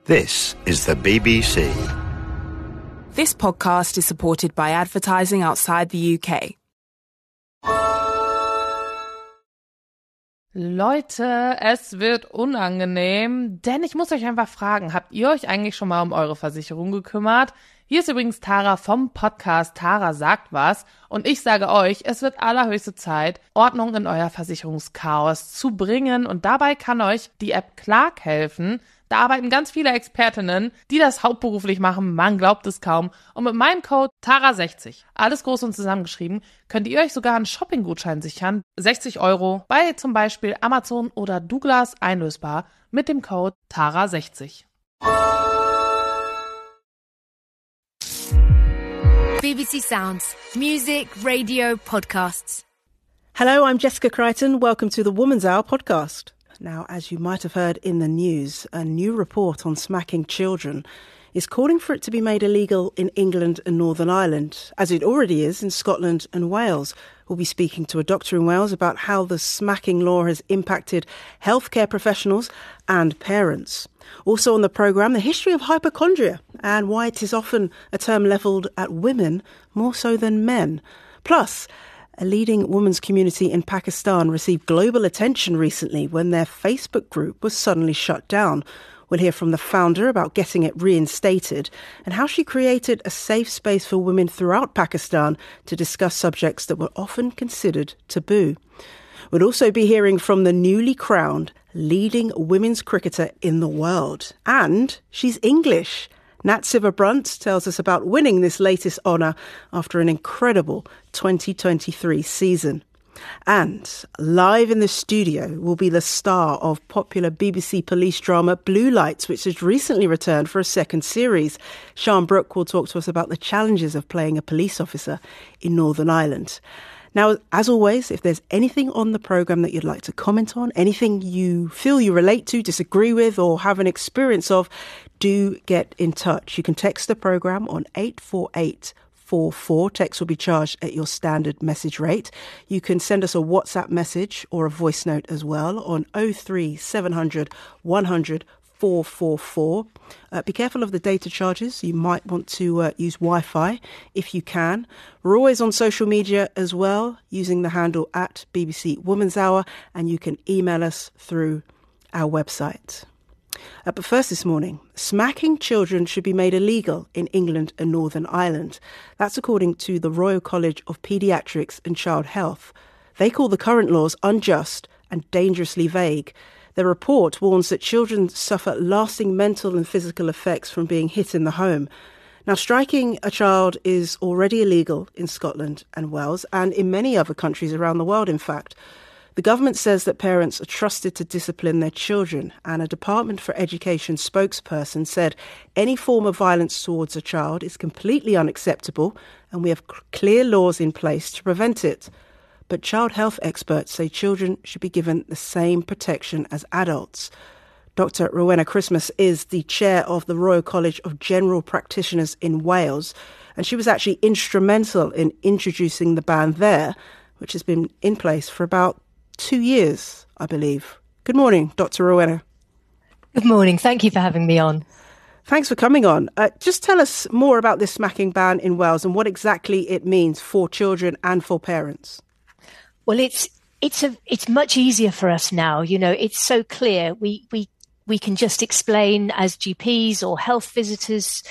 This is the BBC. This podcast is supported by advertising outside the UK. Leute, es wird unangenehm, denn ich muss euch einfach fragen, habt ihr euch eigentlich schon mal um eure Versicherung gekümmert? Hier ist übrigens Tara vom Podcast Tara sagt was und ich sage euch, es wird allerhöchste Zeit, Ordnung in euer Versicherungschaos zu bringen und dabei kann euch die App Clark helfen. Da arbeiten ganz viele Expertinnen, die das hauptberuflich machen, man glaubt es kaum. Und mit meinem Code TARA60, alles groß und zusammengeschrieben, könnt ihr euch sogar einen Shopping-Gutschein sichern, 60 € bei zum Beispiel Amazon oder Douglas einlösbar mit dem Code TARA60. BBC Sounds, music, radio, podcasts. Hello, I'm Jessica Crichton. Welcome to the Woman's Hour podcast. Now, as you might have heard in the news, a new report on smacking children is calling for it to be made illegal in England and Northern Ireland, as it already is in Scotland and Wales. We'll be speaking to a doctor in Wales about how the smacking law has impacted healthcare professionals and parents. Also on the programme, the history of hypochondria and why it is often a term levelled at women more so than men. Plus, a leading women's community in Pakistan received global attention recently when their Facebook group was suddenly shut down. We'll hear from the founder about getting it reinstated and how she created a safe space for women throughout Pakistan to discuss subjects that were often considered taboo. We'll also be hearing from the newly crowned leading women's cricketer in the world. And she's English. Nat Sciver-Brunt tells us about winning this latest honour after an incredible 2023 season. And live in the studio will be the star of popular BBC police drama Blue Lights, which has recently returned for a second series. Sian Brooke will talk to us about the challenges of playing a police officer in Northern Ireland. Now, as always, if there's anything on the programme that you'd like to comment on, anything you feel you relate to, disagree with or have an experience of, do get in touch. You can text the programme on 84844. Text will be charged at your standard message rate. You can send us a WhatsApp message or a voice note as well on 03700 100 444. Be careful of the data charges. You might want to use Wi-Fi if you can. We're always on social media as well, using the handle at BBC Woman's Hour, and you can email us through our website. But first this morning, smacking children should be made illegal in England and Northern Ireland. That's according to the Royal College of Paediatrics and Child Health. They call the current laws unjust and dangerously vague. The report warns that children suffer lasting mental and physical effects from being hit in the home. Now, striking a child is already illegal in Scotland and Wales and in many other countries around the world, in fact. The government says that parents are trusted to discipline their children, and a Department for Education spokesperson said any form of violence towards a child is completely unacceptable and we have clear laws in place to prevent it. But child health experts say children should be given the same protection as adults. Dr. Rowena Christmas is the chair of the Royal College of General Practitioners in Wales, and she was actually instrumental in introducing the ban there, which has been in place for about 2 years, I believe. Good morning, Dr. Rowena. Good morning. Thank you for having me on. Thanks for coming on. Just tell us more about this smacking ban in Wales and what exactly it means for children and for parents. Well, it's much easier for us now. You know, it's so clear. We can just explain as GPs or health visitors.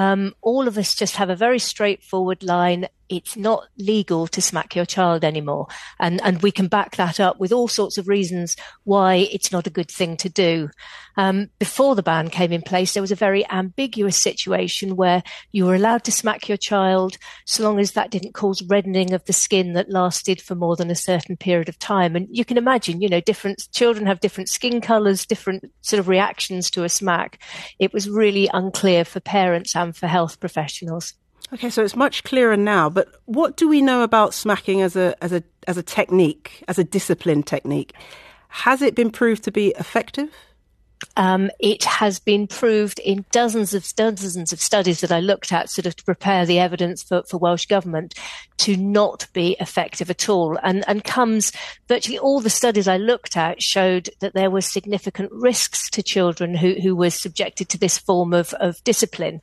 All of us just have a very straightforward line. It's not legal to smack your child anymore. And we can back that up with all sorts of reasons why it's not a good thing to do. Before the ban came in place, there was a very ambiguous situation where you were allowed to smack your child so long as that didn't cause reddening of the skin that lasted for more than a certain period of time. And you can imagine, you know, different children have different skin colours, different sort of reactions to a smack. It was really unclear for parents and for health professionals. Okay, so it's much clearer now, but what do we know about smacking as a technique, as a discipline technique? Has it been proved to be effective? It has been proved in dozens of studies that I looked at sort of to prepare the evidence for Welsh Government to not be effective at all. And comes virtually all the studies I looked at showed that there were significant risks to children who were subjected to this form of discipline.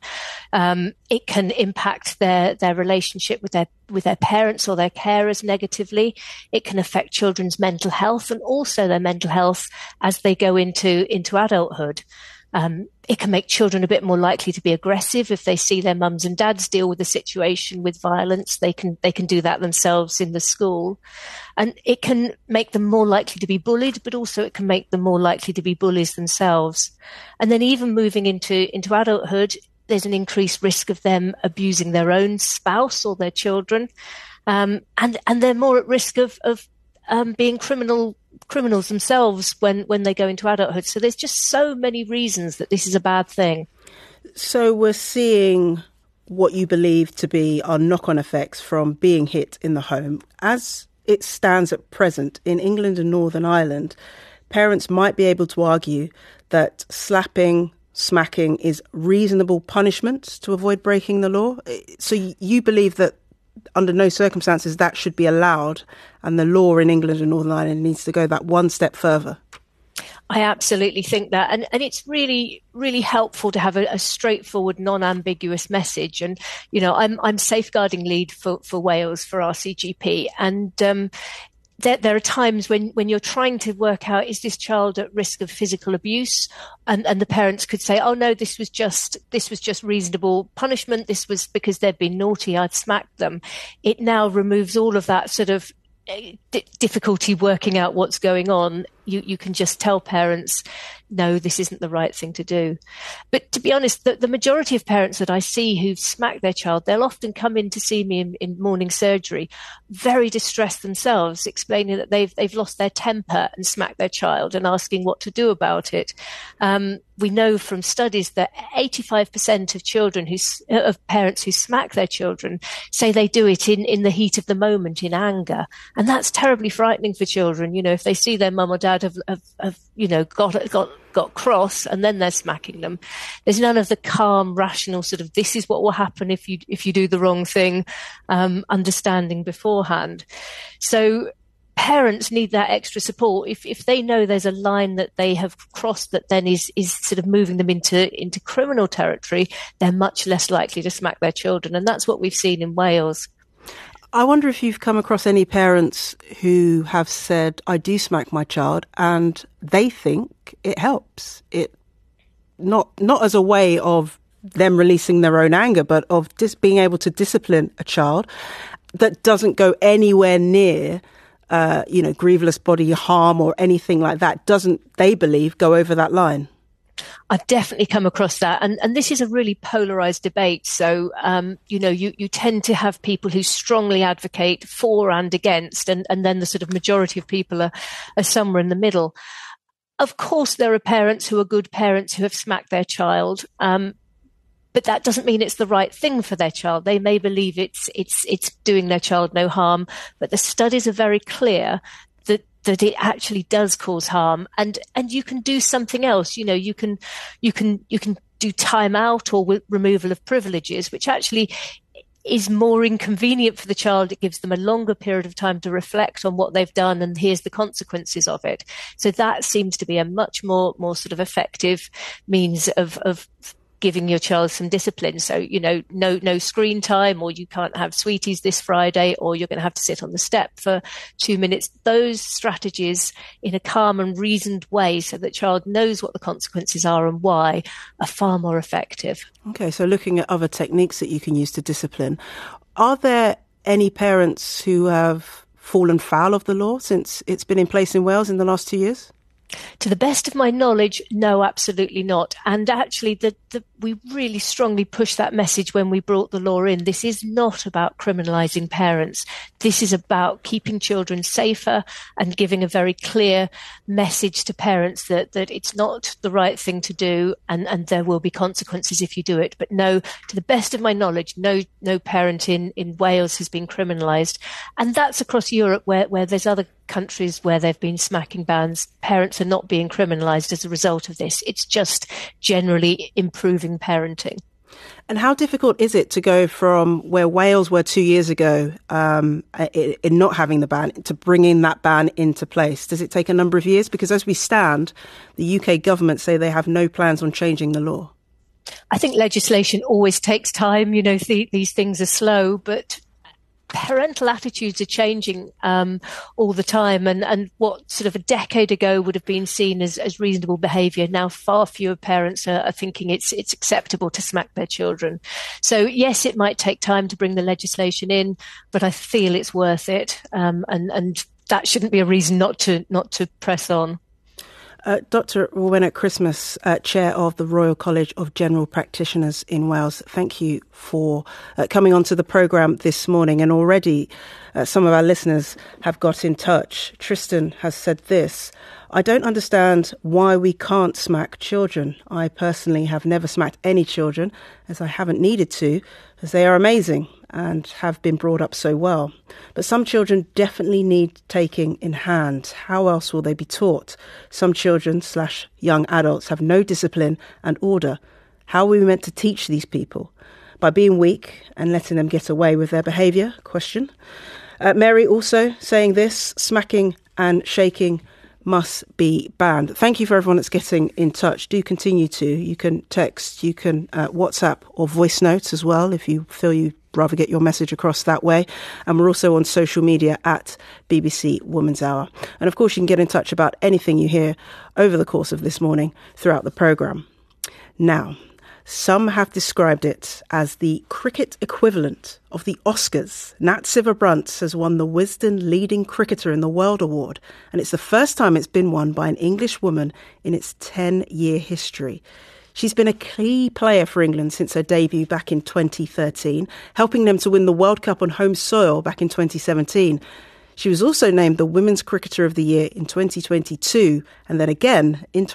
It can impact their relationship with their parents or their carers negatively. It can affect children's mental health and also their mental health as they go into adulthood. It can make children a bit more likely to be aggressive if they see their mums and dads deal with the situation with violence. They can do that themselves in the school. And it can make them more likely to be bullied, but also it can make them more likely to be bullies themselves. And then even moving into adulthood, there's an increased risk of them abusing their own spouse or their children. And they're more at risk of being criminals themselves when they go into adulthood. So there's just so many reasons that this is a bad thing. So we're seeing what you believe to be our knock-on effects from being hit in the home. As it stands at present in England and Northern Ireland, parents might be able to argue that smacking is reasonable punishment to avoid breaking the law. So you believe that under no circumstances that should be allowed, and the law in England and Northern Ireland needs to go that one step further? I absolutely think that. And it's really, really helpful to have a straightforward, non-ambiguous message. And, you know, I'm safeguarding lead for Wales for RCGP. And there are times when you're trying to work out, is this child at risk of physical abuse? And the parents could say, oh no, this was just reasonable punishment. This was because they'd been naughty. I'd smacked them. It now removes all of that sort of difficulty working out what's going on. You can just tell parents, no, this isn't the right thing to do. But to be honest, the majority of parents that I see who've smacked their child, they'll often come in to see me in morning surgery, very distressed themselves, explaining that they've lost their temper and smacked their child and asking what to do about it. We know from studies that 85% of children of parents who smack their children say they do it in the heat of the moment, in anger. And that's terribly frightening for children. You know, if they see their mum or dad have you know, got cross and then they're smacking them, there's none of the calm, rational sort of, this is what will happen if you do the wrong thing, understanding beforehand. So parents need that extra support. If they know there's a line that they have crossed that then is sort of moving them into criminal territory, they're much less likely to smack their children. And that's what we've seen in Wales. I wonder if you've come across any parents who have said, I do smack my child, and they think it helps. It not as a way of them releasing their own anger, but of just being able to discipline a child that doesn't go anywhere near grievous bodily harm or anything like that. Doesn't, they believe, go over that line. I've definitely come across that. And this is a really polarized debate. So, you tend to have people who strongly advocate for and against, and then the sort of majority of people are somewhere in the middle. Of course, there are parents who are good parents who have smacked their child. But that doesn't mean it's the right thing for their child. They may believe it's doing their child no harm, but the studies are very clear that it actually does cause harm, and you can do something else. You know, you can do time out or removal of privileges, which actually is more inconvenient for the child. It gives them a longer period of time to reflect on what they've done, and here's the consequences of it. So that seems to be a much more sort of effective means of giving your child some discipline. So, you know, no screen time, or you can't have sweeties this Friday, or you're going to have to sit on the step for 2 minutes. Those strategies in a calm and reasoned way, so that child knows what the consequences are and why, are far more effective. Okay, so looking at other techniques that you can use to discipline, are there any parents who have fallen foul of the law since it's been in place in Wales in the last 2 years? To the best of my knowledge, no, absolutely not. And actually, we really strongly pushed that message when we brought the law in. This is not about criminalising parents. This is about keeping children safer and giving a very clear message to parents that it's not the right thing to do, and there will be consequences if you do it. But no, to the best of my knowledge, no parent in Wales has been criminalised. And that's across Europe, where there's other countries where there've been smacking bans, parents are not being criminalised as a result of this. It's just generally improving parenting. And how difficult is it to go from where Wales were 2 years ago in not having the ban to bringing that ban into place? Does it take a number of years? Because as we stand, the UK government say they have no plans on changing the law. I think legislation always takes time. You know, these things are slow, but parental attitudes are changing all the time. And what sort of a decade ago would have been seen as reasonable behaviour, now far fewer parents are thinking it's acceptable to smack their children. So yes, it might take time to bring the legislation in, but I feel it's worth it. And that shouldn't be a reason not to press on. Dr. Rowena Christmas, Chair of the Royal College of General Practitioners in Wales, thank you for coming onto the programme this morning. And already some of our listeners have got in touch. Tristan has said this: I don't understand why we can't smack children. I personally have never smacked any children, as I haven't needed to, as they are amazing and have been brought up so well. But some children definitely need taking in hand. How else will they be taught? Some children / young adults have no discipline and order. How are we meant to teach these people? By being weak and letting them get away with their behaviour? Question. Mary also saying this: smacking and shaking must be banned. Thank you for everyone that's getting in touch. Do continue to. You can text, you can WhatsApp or voice notes as well if you feel you'd rather get your message across that way. And we're also on social media at BBC Woman's Hour. And of course, you can get in touch about anything you hear over the course of this morning throughout the programme. Now, some have described it as the cricket equivalent of the Oscars. Nat Sciver-Brunt has won the Wisden Leading Cricketer in the World Award, and it's the first time it's been won by an English woman in its 10-year history. She's been a key player for England since her debut back in 2013, helping them to win the World Cup on home soil back in 2017. She was also named the Women's Cricketer of the Year in 2022 and then again in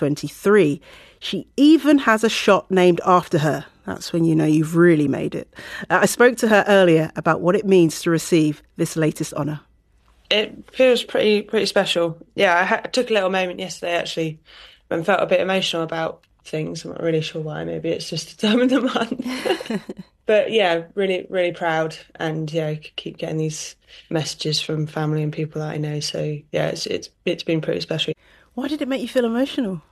2023. She even has a shot named after her. That's when you know you've really made it. I spoke to her earlier about what it means to receive this latest honour. It feels pretty special. Yeah, I took a little moment yesterday actually and felt a bit emotional about things. I'm not really sure why. Maybe it's just the time of the month. But yeah, really proud, and yeah, I keep getting these messages from family and people that I know. So yeah, it's been pretty special. Why did it make you feel emotional?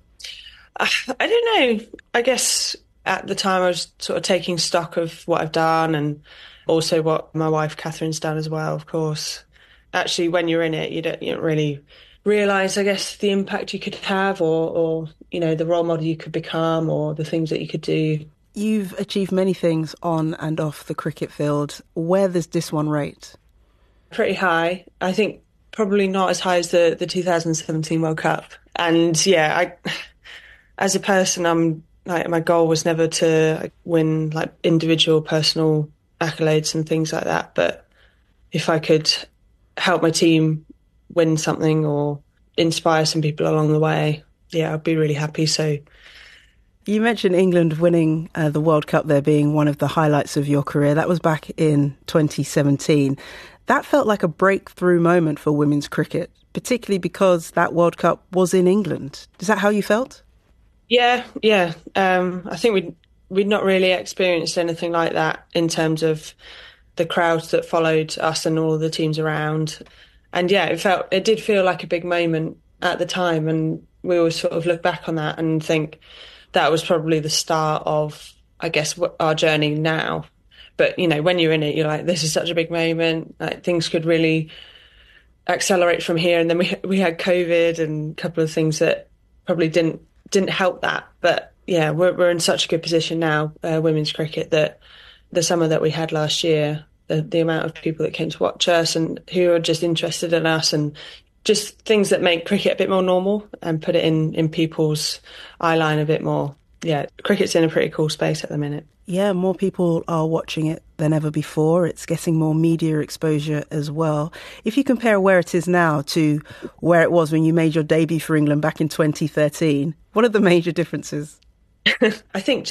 I don't know. I guess at the time I was sort of taking stock of what I've done and also what my wife Catherine's done as well, of course. Actually, when you're in it, you don't really realise, I guess, the impact you could have or you know, the role model you could become or the things that you could do. You've achieved many things on and off the cricket field. Where does this one rate? Pretty high. I think probably not as high as the 2017 World Cup. And yeah, as a person, I'm like, my goal was never to win like individual personal accolades and things like that. But if I could help my team win something or inspire some people along the way, yeah, I'd be really happy. So you mentioned England winning the World Cup there being one of the highlights of your career. That was back in 2017. That felt like a breakthrough moment for women's cricket, particularly because that World Cup was in England. Is that how you felt? Yeah. I think we'd not really experienced anything like that in terms of the crowds that followed us and all of the teams around. And yeah, it did feel like a big moment at the time. And we always sort of look back on that and think that was probably the start of, I guess, our journey now. But, you know, when you're in it, you're like, this is such a big moment. Like, things could really accelerate from here. And then we had COVID and a couple of things that probably didn't help that. But yeah, we're in such a good position now, women's cricket, that the summer that we had last year, the amount of people that came to watch us and who are just interested in us and just things that make cricket a bit more normal and put it in people's eye line a bit more. Yeah, cricket's in a pretty cool space at the minute. Yeah, more people are watching it than ever before. It's getting more media exposure as well. If you compare where it is now to where it was when you made your debut for England back in 2013, what are the major differences? I think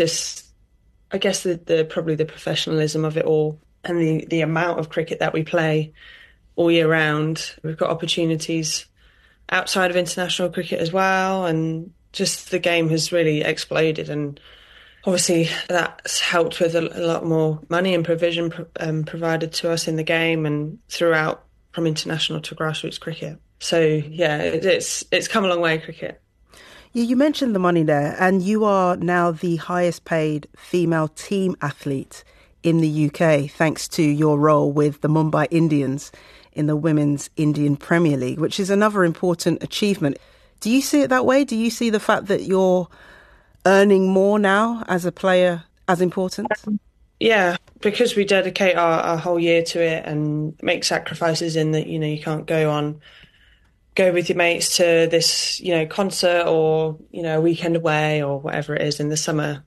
I guess probably the professionalism of it all and the amount of cricket that we play all year round. We've got opportunities outside of international cricket as well, and just the game has really exploded, and obviously that's helped with a lot more money and provision provided to us in the game and throughout, from international to grassroots cricket. So yeah, it's come a long way, cricket. Yeah, you mentioned the money there, and you are now the highest paid female team athlete in the UK, thanks to your role with the Mumbai Indians in the Women's Indian Premier League, which is another important achievement. Do you see it that way? Do you see the fact that you're earning more now as a player as important? Yeah, because we dedicate our whole year to it and make sacrifices in that, you can't go with your mates to this, concert or, a weekend away or whatever it is in the summer.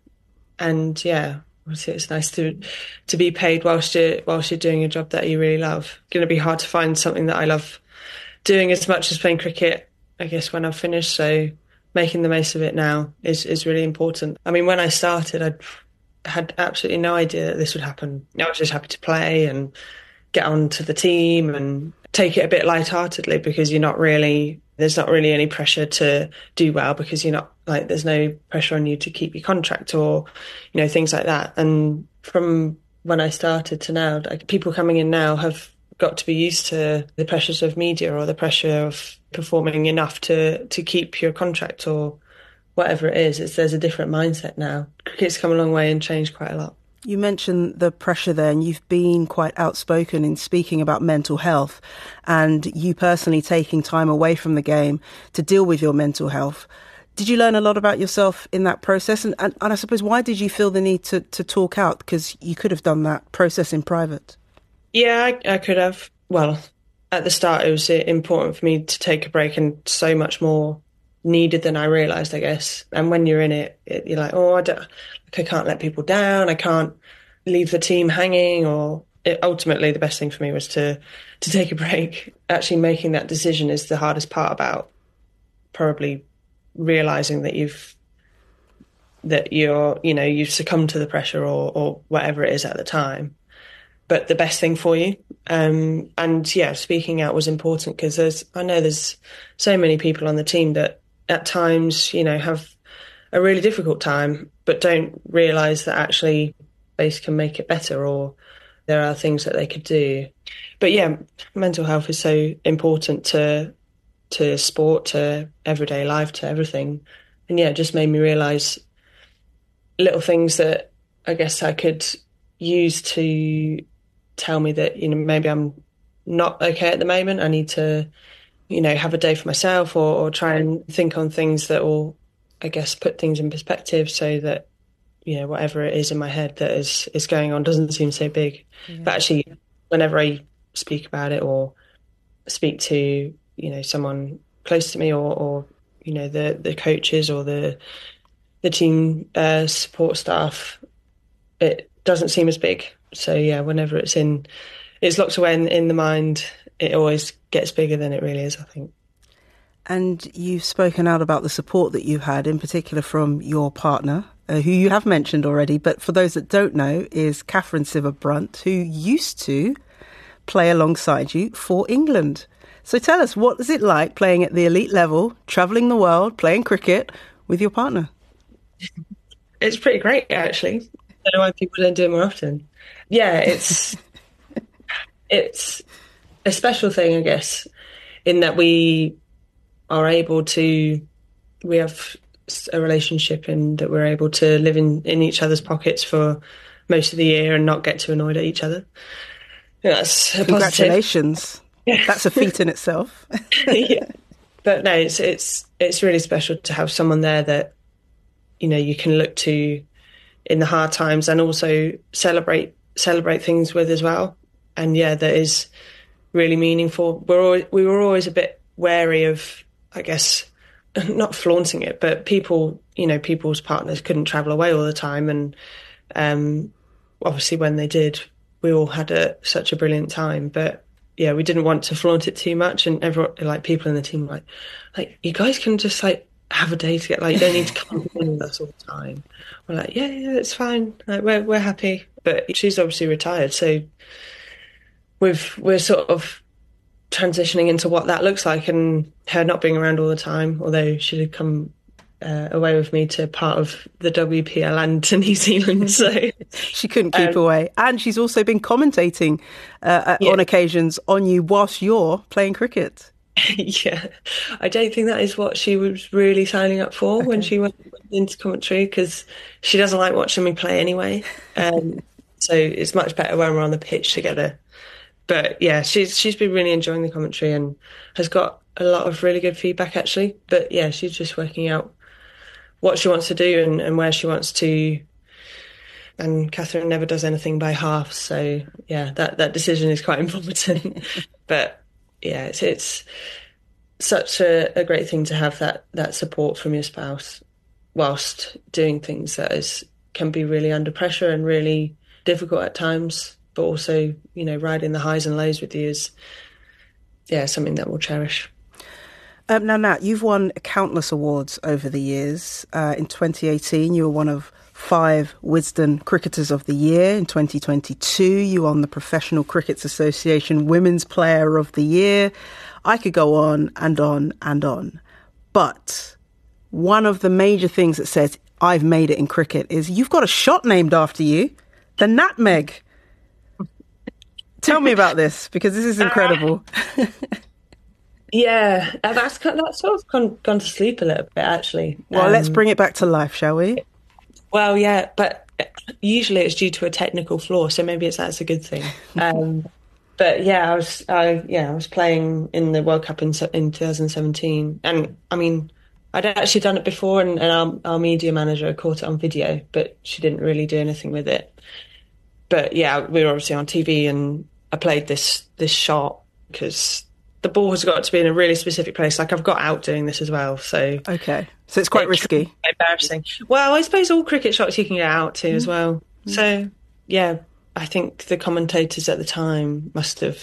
And yeah, obviously it's nice to be paid whilst you're doing a job that you really love. It's going to be hard to find something that I love doing as much as playing cricket, I guess, when I've finished. So making the most of it now is really important. I mean, when I started, I had absolutely no idea that this would happen. I was just happy to play and get onto the team and take it a bit lightheartedly, because there's not really any pressure to do well, because there's no pressure on you to keep your contract or, things like that. And from when I started to now, people coming in now have got to be used to the pressures of media or the pressure of performing enough to keep your contract or whatever it is. There's a different mindset now. Cricket's come a long way and changed quite a lot. You mentioned the pressure there, and you've been quite outspoken in speaking about mental health and you personally taking time away from the game to deal with your mental health. Did you learn a lot about yourself in that process? And I suppose, why did you feel the need to talk out? Because you could have done that process in private. Yeah, I could have. Well, at the start, it was important for me to take a break, and so much more needed than I realised, I guess. And when you're in it, you're like, I can't let people down. I can't leave the team hanging. Ultimately, the best thing for me was to take a break. Actually making that decision is the hardest part about probably realising that you've succumbed to the pressure or whatever it is at the time. But the best thing for you. And yeah, speaking out was important, because I know there's so many people on the team that at times, have a really difficult time, but don't realise that actually they can make it better, or there are things that they could do. But yeah, mental health is so important to sport, to everyday life, to everything. And yeah, it just made me realise little things that I guess I could use to tell me that, maybe I'm not okay at the moment. I need to, have a day for myself, or try and think on things that will, I guess, put things in perspective, so that, whatever it is in my head that is going on doesn't seem so big. Yeah. But actually, whenever I speak about it or speak to, someone close to me or the coaches or the team support staff, it doesn't seem as big. So yeah, whenever it's locked away in the mind, it always gets bigger than it really is, I think. And you've spoken out about the support that you've had, in particular from your partner, who you have mentioned already, but for those that don't know, is Catherine Sciver-Brunt, who used to play alongside you for England. So tell us, what is it like playing at the elite level, travelling the world, playing cricket with your partner? It's pretty great, actually. I don't know why people don't do it more often. Yeah, it's a special thing, I guess, in that we have a relationship, and that we're able to live in each other's pockets for most of the year and not get too annoyed at each other. That's a congratulations. Yeah. That's a feat in itself. Yeah. But no, it's really special to have someone there that, you can look to in the hard times, and also celebrate things with as well. And yeah, that is really meaningful. We were always a bit wary of, I guess, not flaunting it, but people's partners couldn't travel away all the time. And obviously when they did, we all had such a brilliant time. But yeah, we didn't want to flaunt it too much. And everyone, people in the team were like, you guys can just have a day together. You don't need to come in with us all the time. We're like, yeah, it's fine. We're happy. But she's obviously retired, so we're sort of transitioning into what that looks like, and her not being around all the time, although she did come away with me to part of the WPL and to New Zealand, so she couldn't keep away. And she's also been commentating on occasions on you whilst you're playing cricket. Yeah, I don't think that is what she was really signing up for when she went into commentary, because she doesn't like watching me play anyway. So it's much better when we're on the pitch together. But yeah, she's been really enjoying the commentary and has got a lot of really good feedback, actually. But yeah, she's just working out what she wants to do and where she wants to. And Catherine never does anything by half, so yeah, that decision is quite important. But yeah, it's such a great thing to have that support from your spouse whilst doing things that can be really under pressure and really difficult at times, but also, you know, riding the highs and lows with you is, yeah, something that we'll cherish. Now, Nat, you've won countless awards over the years. In 2018, you were one of 5 Wisden Cricketers of the Year. In 2022, you won the Professional Crickets Association Women's Player of the Year. I could go on and on and on. But one of the major things that says I've made it in cricket is you've got a shot named after you, the Natmeg. Tell me about this, because this is incredible. Yeah, that's sort of gone to sleep a little bit, actually. Well, let's bring it back to life, shall we? Well, yeah, but usually it's due to a technical flaw, so maybe that's a good thing. But yeah, I was playing in the World Cup in 2017, and I mean, I'd actually done it before, and our media manager caught it on video, but she didn't really do anything with it. But yeah, we were obviously on TV, and I played this shot because the ball has got to be in a really specific place. Like, I've got out doing this as well, so okay, so it's quite risky. Embarrassing. Well, I suppose all cricket shots you can get out to as well. So yeah, I think the commentators at the time must have,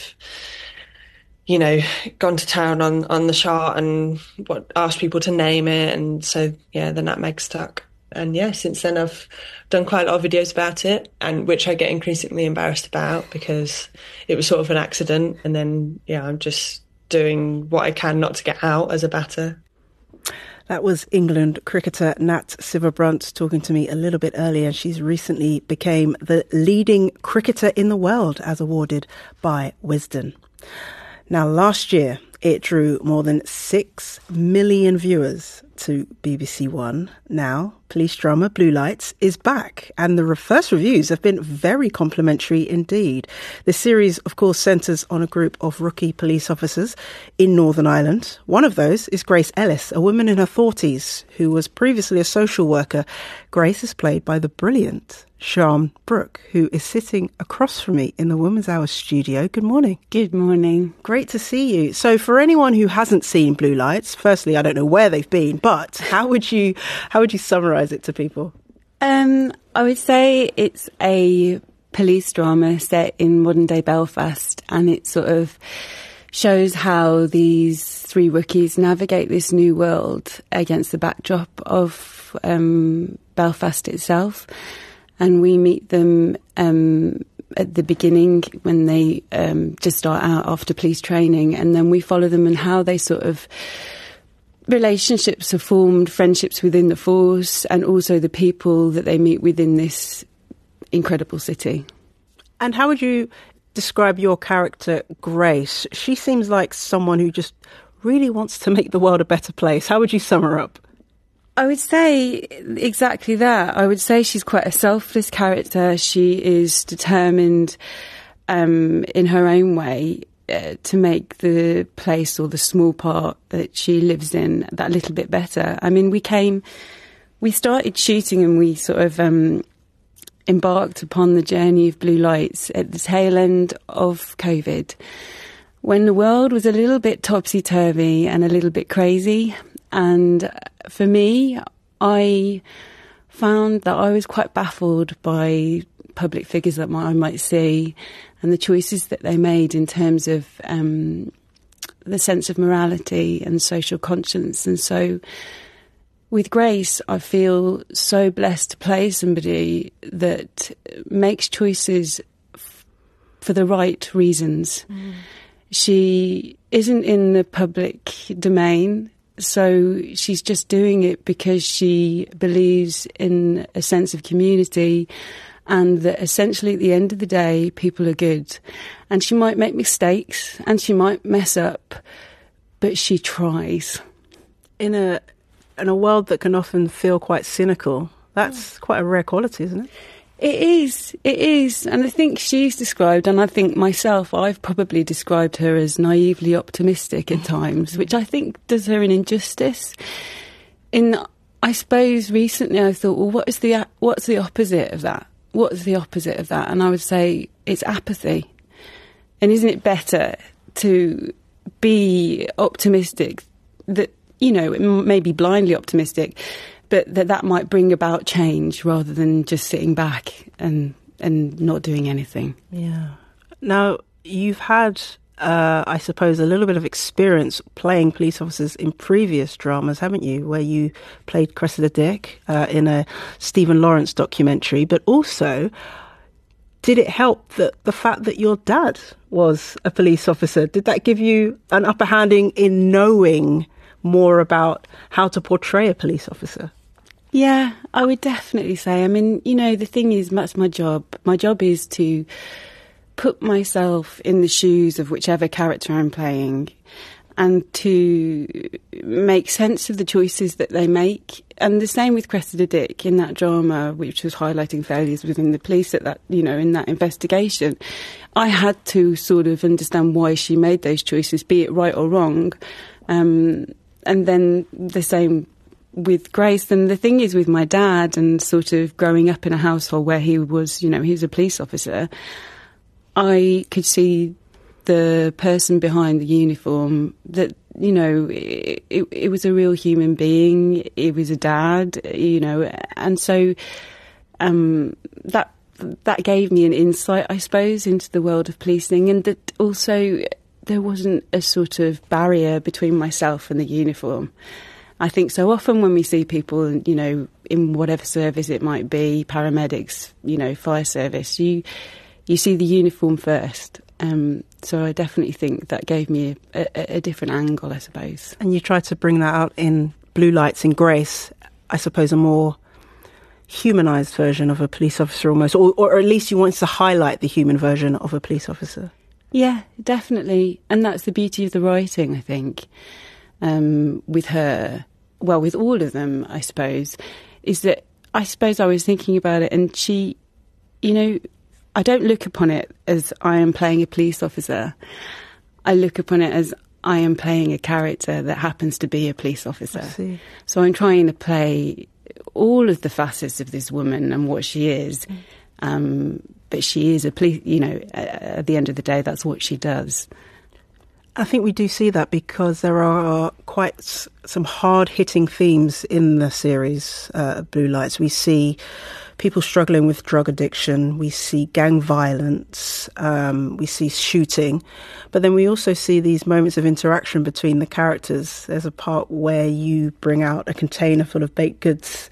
you know, gone to town on the shot and asked people to name it, and so yeah, the Natmeg stuck. And yeah, since then I've done quite a lot of videos about it, and which I get increasingly embarrassed about because it was sort of an accident, and then yeah, I'm just doing what I can not to get out as a batter. That was England cricketer Nat Sciver-Brunt talking to me a little bit earlier. She's recently became the leading cricketer in the world as awarded by Wisden. Now, last year, it drew more than 6 million viewers to BBC One. Now, police drama Blue Lights is back, and the first reviews have been very complimentary indeed. The series, of course, centres on a group of rookie police officers in Northern Ireland. One of those is Grace Ellis, a woman in her 40s who was previously a social worker. Grace is played by the brilliant Sian Brooke, who is sitting across from me in the Women's Hour studio. Good morning. Good morning. Great to see you. So for anyone who hasn't seen Blue Lights, firstly, I don't know where they've been, but how would you summarise it to people? I would say it's a police drama set in modern day Belfast, and it sort of shows how these 3 rookies navigate this new world against the backdrop of Belfast itself. And we meet them at the beginning when they just start out after police training, and then we follow them and how they sort of relationships are formed, friendships within the force, and also the people that they meet within this incredible city. And how would you describe your character, Grace? She seems like someone who just really wants to make the world a better place. How would you sum her up? I would say exactly that. I would say she's quite a selfless character. She is determined in her own way to make the place or the small part that she lives in that little bit better. I mean, we started shooting and we sort of embarked upon the journey of Blue Lights at the tail end of COVID, when the world was a little bit topsy-turvy and a little bit crazy. And for me, I found that I was quite baffled by public figures that I might see and the choices that they made in terms of the sense of morality and social conscience. And so with Grace, I feel so blessed to play somebody that makes choices for the right reasons. She isn't in the public domain, so she's just doing it because she believes in a sense of community and that essentially at the end of the day, people are good. And she might make mistakes and she might mess up, but she tries. In a world that can often feel quite cynical, that's quite a rare quality, isn't it? It is. And I think she's described, and I think myself, I've probably described her as naively optimistic at times, which I think does her an injustice. I suppose recently I thought, well, what's the opposite of that? What's the opposite of that? And I would say it's apathy. And isn't it better to be optimistic that, maybe blindly optimistic, but that might bring about change rather than just sitting back and not doing anything. Yeah. Now, you've had, I suppose, a little bit of experience playing police officers in previous dramas, haven't you? Where you played Cressida Dick in a Stephen Lawrence documentary, but also, did it help that the fact that your dad was a police officer? Did that give you an upper handing in knowing more about how to portray a police officer? Yeah, I would definitely say. I mean, the thing is, that's my job. My job is to put myself in the shoes of whichever character I'm playing and to make sense of the choices that they make. And the same with Cressida Dick in that drama, which was highlighting failures within the police at that, in that investigation. I had to sort of understand why she made those choices, be it right or wrong. And then the same with Grace. And the thing is with my dad and sort of growing up in a household where he was, he was a police officer, I could see the person behind the uniform that, it was a real human being. It was a dad, and so that gave me an insight, I suppose, into the world of policing, and that also there wasn't a sort of barrier between myself and the uniform. I think so often when we see people, in whatever service it might be, paramedics, fire service, you see the uniform first. So I definitely think that gave me a different angle, I suppose. And you tried to bring that out in Blue Lights in Grace, I suppose a more humanised version of a police officer almost, or at least you wanted to highlight the human version of a police officer. Yeah, definitely. And that's the beauty of the writing, I think, with her. Well, with all of them, I suppose, is that I suppose I was thinking about it and she, I don't look upon it as I am playing a police officer. I look upon it as I am playing a character that happens to be a police officer. I see. So I'm trying to play all of the facets of this woman and what she is. But she is a police, at the end of the day, that's what she does. I think we do see that because there are quite some hard-hitting themes in the series, Blue Lights. We see people struggling with drug addiction, we see gang violence, we see shooting, but then we also see these moments of interaction between the characters. There's a part where you bring out a container full of baked goods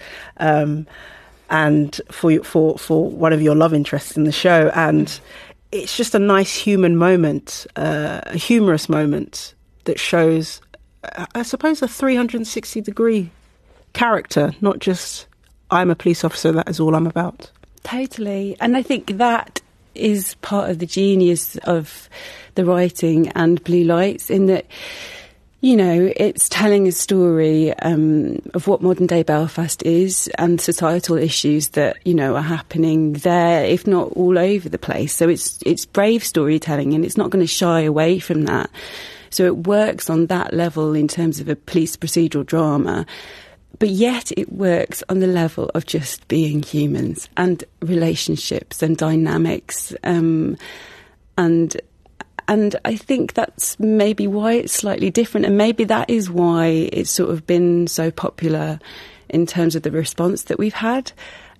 and for one of your love interests in the show, and it's just a nice human moment, a humorous moment that shows, I suppose, a 360-degree character, not just, I'm a police officer, that is all I'm about. Totally. And I think that is part of the genius of the writing and Blue Lights, in that, it's telling a story of what modern-day Belfast is and societal issues that, are happening there, if not all over the place. So it's brave storytelling, and it's not going to shy away from that. So it works on that level in terms of a police procedural drama, but yet it works on the level of just being humans and relationships and dynamics. And I think that's maybe why it's slightly different, and maybe that is why it's sort of been so popular in terms of the response that we've had.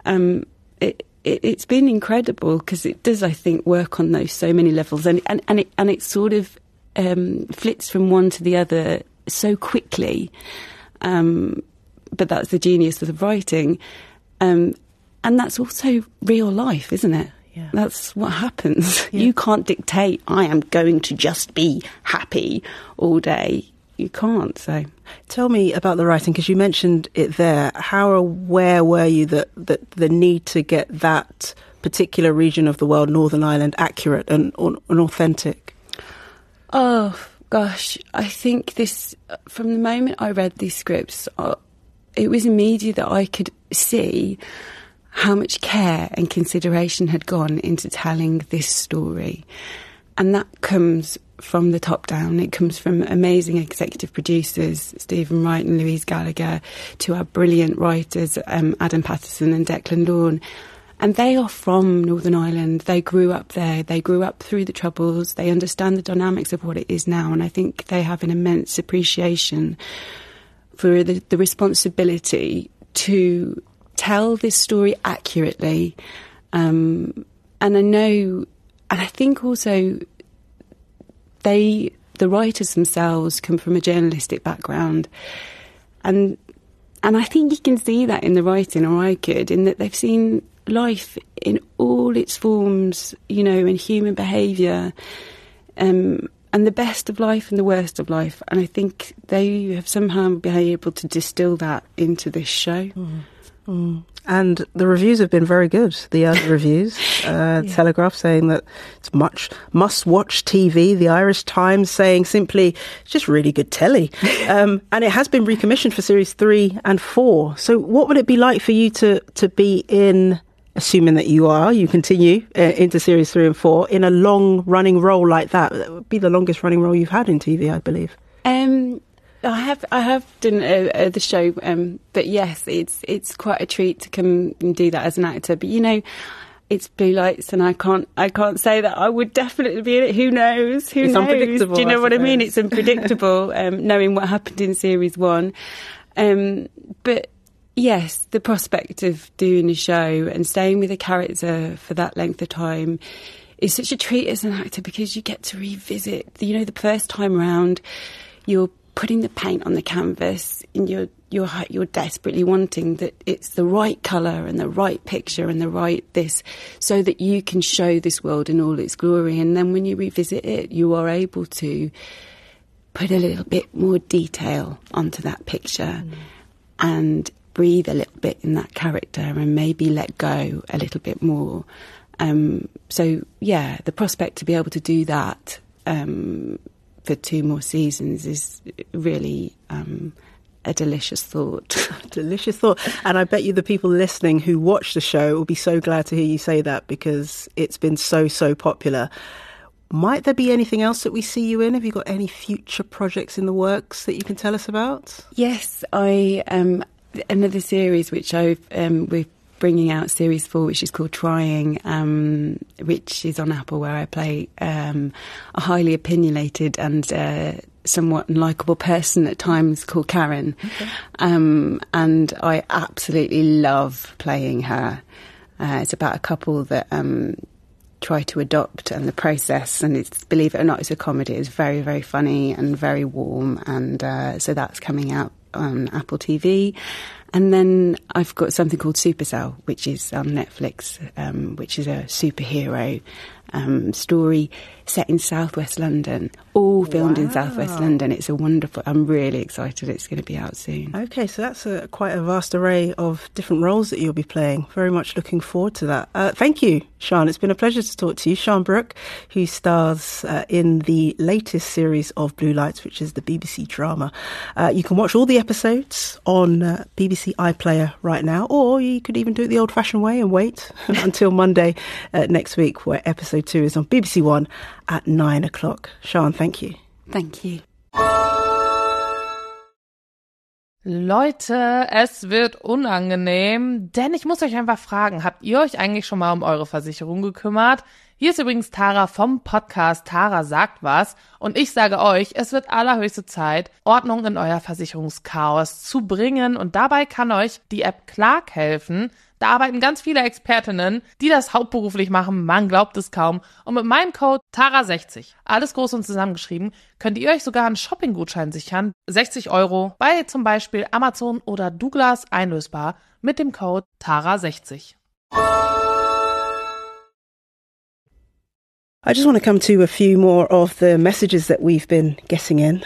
It's been incredible because it does, I think, work on those so many levels, and it sort of flits from one to the other so quickly. But that's the genius of the writing, and that's also real life, isn't it? Yeah. That's what happens. Yeah. You can't dictate, I am going to just be happy all day. You can't, so. Tell me about the writing, because you mentioned it there. How aware were you that the need to get that particular region of the world, Northern Ireland, accurate and authentic? Oh, gosh. I think this, from the moment I read these scripts, it was immediate that I could see how much care and consideration had gone into telling this story. And that comes from the top down. It comes from amazing executive producers, Stephen Wright and Louise Gallagher, to our brilliant writers, Adam Patterson and Declan Dawn. And they are from Northern Ireland. They grew up there. They grew up through the Troubles. They understand the dynamics of what it is now. And I think they have an immense appreciation for the responsibility to tell this story accurately. And I know, and I think also the writers themselves come from a journalistic background. And I think you can see that in the writing, or I could, in that they've seen life in all its forms, you know, in human behaviour, and the best of life and the worst of life. And I think they have somehow been able to distill that into this show. And the reviews have been very good. The early reviews, Telegraph saying that it's much must-watch TV. The Irish Times saying simply, it's just really good telly. And it has been recommissioned for series 3 and 4. So what would it be like for you to be in, assuming that you continue into series 3 and 4, in a long-running role like that? That would be the longest-running role you've had in TV, I believe. I have done the show, but yes, it's quite a treat to come and do that as an actor. But you know, it's Blue Lights, and I can't say that I would definitely be in it. Who knows? It's unpredictable. Do you know what I mean? It's unpredictable, knowing what happened in series 1. But yes, the prospect of doing a show and staying with a character for that length of time is such a treat as an actor, because you get to revisit. You know, the first time round, you're putting the paint on the canvas, and you're desperately wanting that it's the right colour and the right picture and the right this, so that you can show this world in all its glory. And then when you revisit it, you are able to put a little bit more detail onto that picture and breathe a little bit in that character, and maybe let go a little bit more. So yeah, the prospect to be able to do that for 2 more seasons is really a delicious thought. Delicious thought. And I bet you the people listening who watch the show will be so glad to hear you say that, because it's been so popular. Might there be anything else that we see you in? Have you got any future projects in the works that you can tell us about? Yes, another series which we're bringing out, series 4, which is called Trying, which is on Apple, where I play a highly opinionated and somewhat unlikable person at times called Karen. Okay. And I absolutely love playing her. It's about a couple that try to adopt, and the process, and it's, believe it or not, it's a comedy. It's very, very funny and very warm, and so that's coming out on Apple TV. And then I've got something called Supercell, which is on Netflix, which is a superhero story set in southwest London, all filmed in southwest London. It's a wonderful, I'm really excited it's going to be out soon. Okay, so that's quite a vast array of different roles that you'll be playing. Very much looking forward to that. Thank you, Sian. It's been a pleasure to talk to you. Sian Brooke, who stars in the latest series of Blue Lights, which is the BBC drama. You can watch all the episodes on BBC iPlayer right now, or you could even do it the old-fashioned way and wait until Monday next week, where episode 2 is on BBC One at 9 o'clock. Sian, thank you. Thank you. Leute, es wird unangenehm, denn ich muss euch einfach fragen, habt ihr euch eigentlich schon mal um eure Versicherung gekümmert? Hier ist übrigens Tara vom Podcast Tara sagt was, und ich sage euch, es wird allerhöchste Zeit, Ordnung in euer Versicherungschaos zu bringen, und dabei kann euch die App Clark helfen. Da arbeiten ganz viele Expertinnen, die das hauptberuflich machen, man glaubt es kaum. Und mit meinem Code TARA60, alles groß und zusammengeschrieben, könnt ihr euch sogar einen Shopping-Gutschein sichern. 60 € bei zum Beispiel Amazon oder Douglas einlösbar mit dem Code TARA60. I just want to come to a few more of the messages that we've been getting in.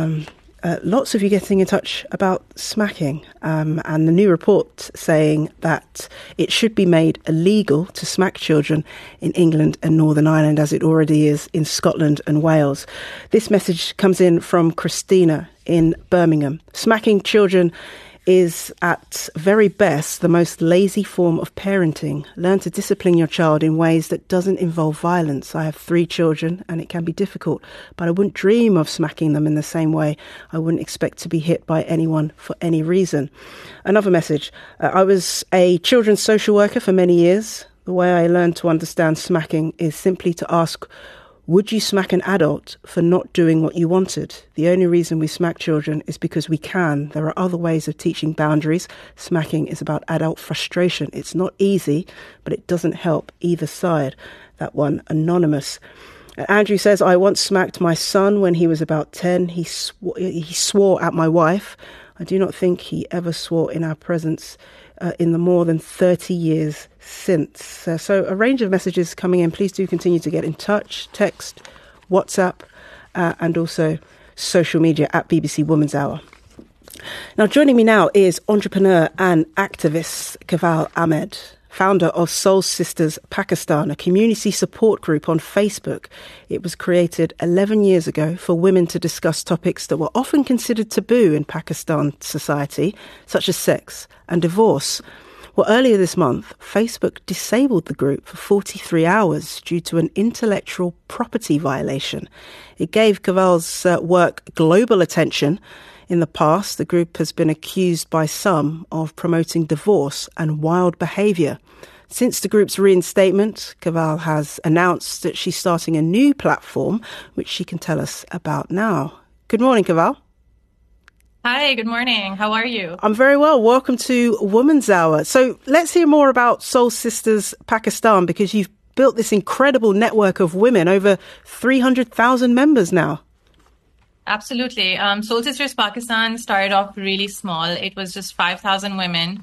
Lots of you getting in touch about smacking, and the new report saying that it should be made illegal to smack children in England and Northern Ireland, as it already is in Scotland and Wales. This message comes in from Christina in Birmingham. Smacking children is at very best the most lazy form of parenting. Learn to discipline your child in ways that doesn't involve violence. I have 3 children and it can be difficult, but I wouldn't dream of smacking them in the same way. I wouldn't expect to be hit by anyone for any reason. Another message. I was a children's social worker for many years. The way I learned to understand smacking is simply to ask, would you smack an adult for not doing what you wanted? The only reason we smack children is because we can. There are other ways of teaching boundaries. Smacking is about adult frustration. It's not easy, but it doesn't help either side. That one, anonymous. Andrew says, I once smacked my son when he was about 10. He swore at my wife. I do not think he ever swore in our presence in the more than 30 years since. So a range of messages coming in. Please do continue to get in touch. Text, WhatsApp, and also social media at BBC Women's Hour. Now, joining me now is entrepreneur and activist Kaval Ahmed, founder of Soul Sisters Pakistan, a community support group on Facebook. It was created 11 years ago for women to discuss topics that were often considered taboo in Pakistan society, such as sex and divorce. Well, earlier this month, Facebook disabled the group for 43 hours due to an intellectual property violation. It gave Kaval's work global attention. In the past, the group has been accused by some of promoting divorce and wild behaviour. Since the group's reinstatement, Kaval has announced that she's starting a new platform, which she can tell us about now. Good morning, Kaval. Hi, good morning. How are you? I'm very well. Welcome to Woman's Hour. So let's hear more about Soul Sisters Pakistan, because you've built this incredible network of women, over 300,000 members now. Absolutely. Soul Sisters Pakistan started off really small. It was just 5,000 women.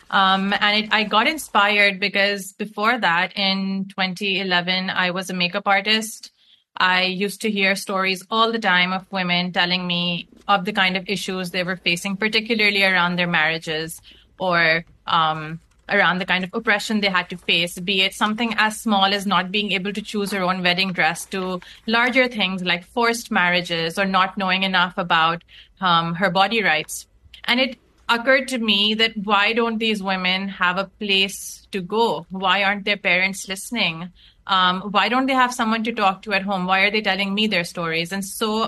I got inspired because before that, in 2011, I was a makeup artist. I used to hear stories all the time of women telling me of the kind of issues they were facing, particularly around their marriages or around the kind of oppression they had to face, be it something as small as not being able to choose her own wedding dress to larger things like forced marriages or not knowing enough about her body rights. And it occurred to me that why don't these women have a place to go? Why aren't their parents listening? Why don't they have someone to talk to at home? Why are they telling me their stories? And so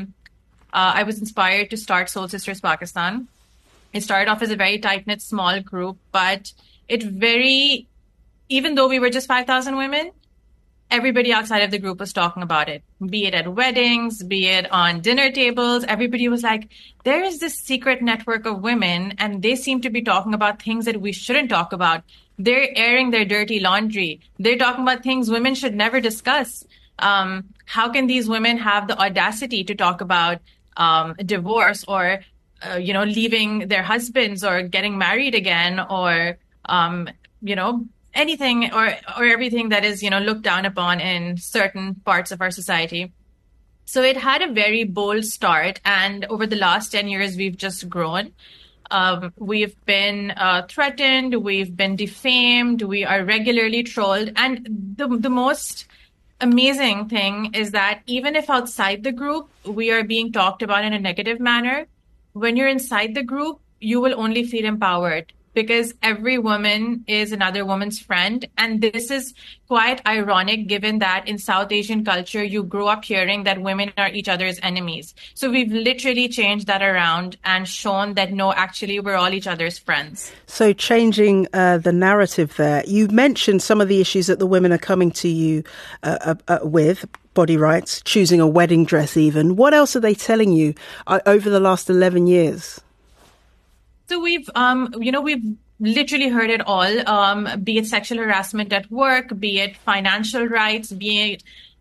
I was inspired to start Soul Sisters Pakistan. It started off as a very tight-knit small group, but even though we were just 5,000 women, everybody outside of the group was talking about it, be it at weddings, be it on dinner tables. Everybody was like, there is this secret network of women and they seem to be talking about things that we shouldn't talk about. They're airing their dirty laundry. They're talking about things women should never discuss. How can these women have the audacity to talk about divorce or leaving their husbands or getting married again or, anything or everything that is, looked down upon in certain parts of our society. So it had a very bold start. And over the last 10 years, we've just grown. We've been threatened. We've been defamed. We are regularly trolled. And the most amazing thing is that even if outside the group, we are being talked about in a negative manner, when you're inside the group, you will only feel empowered because every woman is another woman's friend. And this is quite ironic given that in South Asian culture, you grow up hearing that women are each other's enemies. So we've literally changed that around and shown that, no, actually, we're all each other's friends. So changing the narrative there, you mentioned some of the issues that the women are coming to you with. Body rights, choosing a wedding dress even. What else are they telling you over the last 11 years? So we've literally heard it all, be it sexual harassment at work, be it financial rights, be it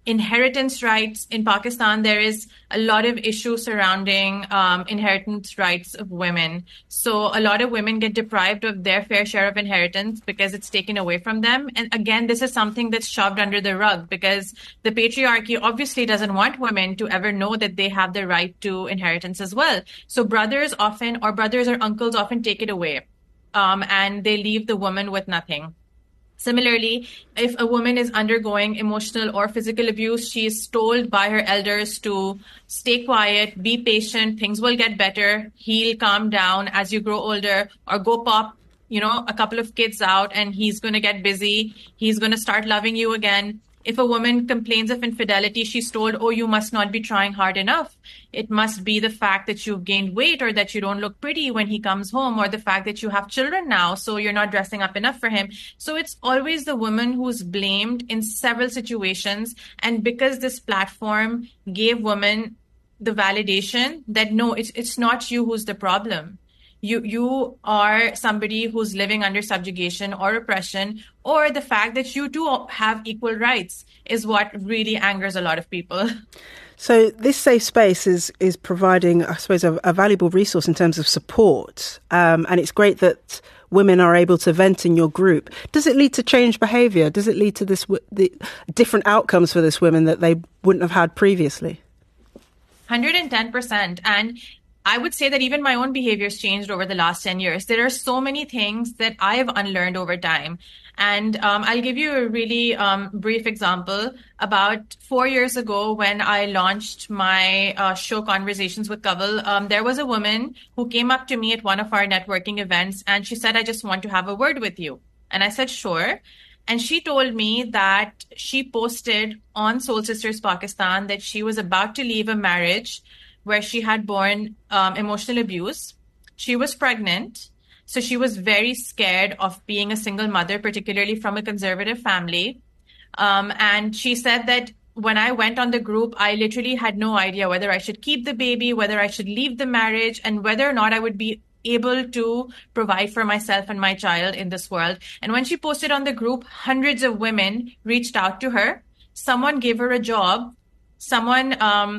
inheritance rights in Pakistan, there is a lot of issues surrounding inheritance rights of women. So a lot of women get deprived of their fair share of inheritance because it's taken away from them. And again, this is something that's shoved under the rug because the patriarchy obviously doesn't want women to ever know that they have the right to inheritance as well. So brothers or uncles often take it away, and they leave the woman with nothing. Similarly, if a woman is undergoing emotional or physical abuse, she is told by her elders to stay quiet, be patient, things will get better, heal, calm down as you grow older, or go pop, a couple of kids out and he's going to get busy. He's going to start loving you again. If a woman complains of infidelity, she's told, oh, you must not be trying hard enough. It must be the fact that you've gained weight or that you don't look pretty when he comes home, or the fact that you have children now, so you're not dressing up enough for him. So it's always the woman who's blamed in several situations. And because this platform gave women the validation that, no, it's not you who's the problem. You are somebody who's living under subjugation or oppression, or the fact that you do have equal rights is what really angers a lot of people. So this safe space is providing, I suppose, a valuable resource in terms of support. And it's great that women are able to vent in your group. Does it lead to changed behaviour? Does it lead to the different outcomes for this women that they wouldn't have had previously? 110%. And I would say that even my own behavior's changed over the last 10 years. There are so many things that I've unlearned over time. And I'll give you a really brief example. About 4 years ago, when I launched my show Conversations with Kanwal, there was a woman who came up to me at one of our networking events, and she said, I just want to have a word with you. And I said, sure. And she told me that she posted on Soul Sisters Pakistan that she was about to leave a marriage where she had borne emotional abuse. She was pregnant. So she was very scared of being a single mother, particularly from a conservative family. And she said that when I went on the group, I literally had no idea whether I should keep the baby, whether I should leave the marriage, and whether or not I would be able to provide for myself and my child in this world. And when she posted on the group, hundreds of women reached out to her. Someone gave her a job. Someone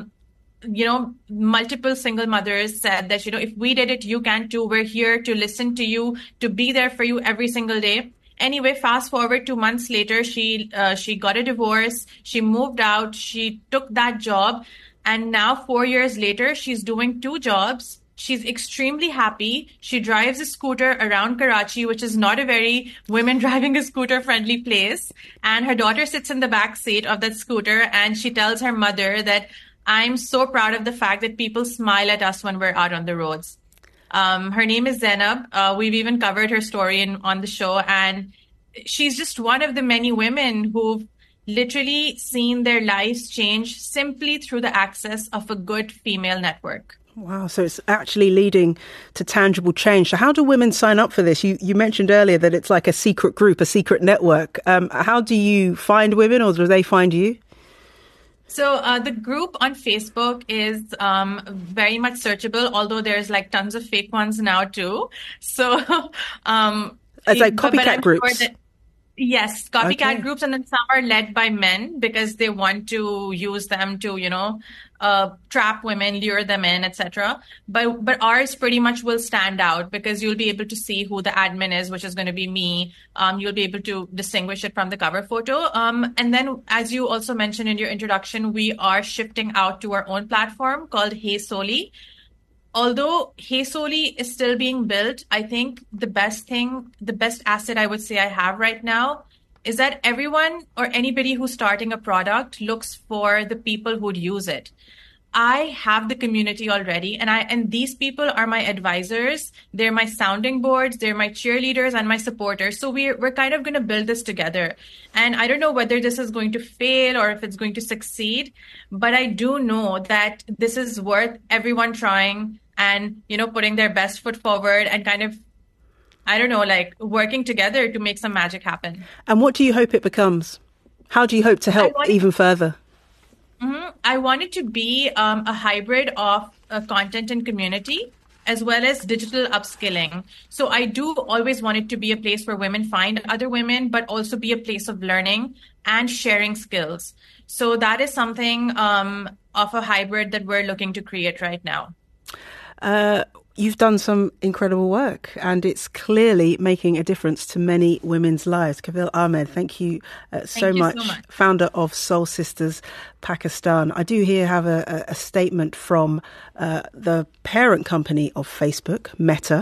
multiple single mothers said that, if we did it, you can too. We're here to listen to you, to be there for you every single day. Anyway, fast forward 2 months later, she got a divorce. She moved out. She took that job. And now 4 years later, she's doing 2 jobs. She's extremely happy. She drives a scooter around Karachi, which is not a very women driving a scooter friendly place. And her daughter sits in the back seat of that scooter, and she tells her mother that, I'm so proud of the fact that people smile at us when we're out on the roads. Her name is Zainab. We've even covered her story on the show. And she's just one of the many women who've literally seen their lives change simply through the access of a good female network. Wow, so it's actually leading to tangible change. So how do women sign up for this? You mentioned earlier that it's like a secret group, a secret network. How do you find women, or do they find you? So the group on Facebook is very much searchable, although there's tons of fake ones now too. So it's like copycat groups. Yes, copycat groups, and then some are led by men because they want to use them to, trap women, lure them in, etc. But ours pretty much will stand out because you'll be able to see who the admin is, which is going to be me. You'll be able to distinguish it from the cover photo. And then, as you also mentioned in your introduction, we are shifting out to our own platform called Hey Soli. Although Hey Soli is still being built, I think the best asset I would say I have right now is that everyone or anybody who's starting a product looks for the people who'd use it. I have the community already, and these people are my advisors. They're my sounding boards. They're my cheerleaders and my supporters. So we're kind of going to build this together. And I don't know whether this is going to fail or if it's going to succeed, but I do know that this is worth everyone trying and, putting their best foot forward and kind of, working together to make some magic happen. And what do you hope it becomes? How do you hope to help even further? I want it to be a hybrid of content and community. as well as digital upskilling. So I do always want it to be a place where women find other women, but also be a place of learning and sharing skills. So that is something of a hybrid that we're looking to create right now. You've done some incredible work, and it's clearly making a difference to many women's lives. Kavil Ahmed, thank you so much. Founder of Soul Sisters Pakistan. I do here have a statement from the parent company of Facebook, Meta,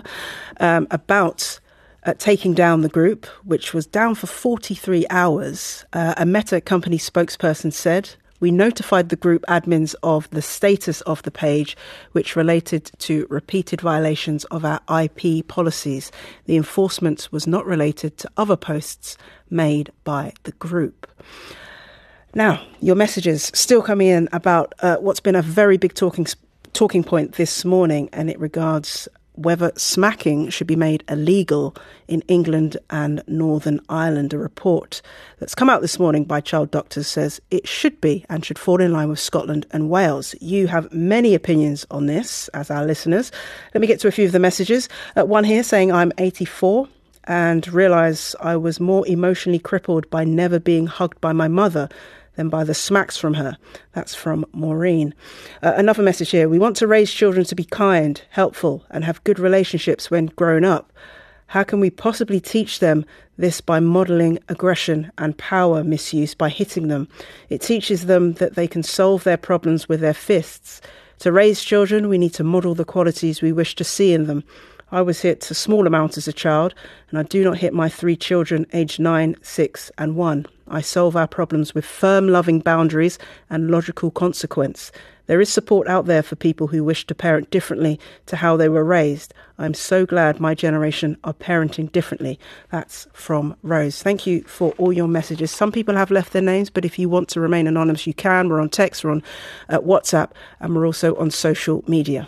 about taking down the group, which was down for 43 hours. A Meta company spokesperson said, "We notified the group admins of the status of the page, which related to repeated violations of our IP policies. The enforcement was not related to other posts made by the group." Now, your messages still coming in about what's been a very big talking point this morning, and it regards whether smacking should be made illegal in England and Northern Ireland. A report that's come out this morning by Child Doctors says it should be and should fall in line with Scotland and Wales. You have many opinions on this as our listeners. Let me get to a few of the messages. One here saying, "I'm 84 and realise I was more emotionally crippled by never being hugged by my mother than by the smacks from her." That's from Maureen. Another message here. "We want to raise children to be kind, helpful, and have good relationships when grown up. How can we possibly teach them this by modelling aggression and power misuse by hitting them? It teaches them that they can solve their problems with their fists. To raise children, we need to model the qualities we wish to see in them. I was hit a small amount as a child, and I do not hit my 3 children aged 9, 6 and 1. I solve our problems with firm, loving boundaries and logical consequence. There is support out there for people who wish to parent differently to how they were raised. I'm so glad my generation are parenting differently." That's from Rose. Thank you for all your messages. Some people have left their names, but if you want to remain anonymous, you can. We're on text, we're on WhatsApp, and we're also on social media.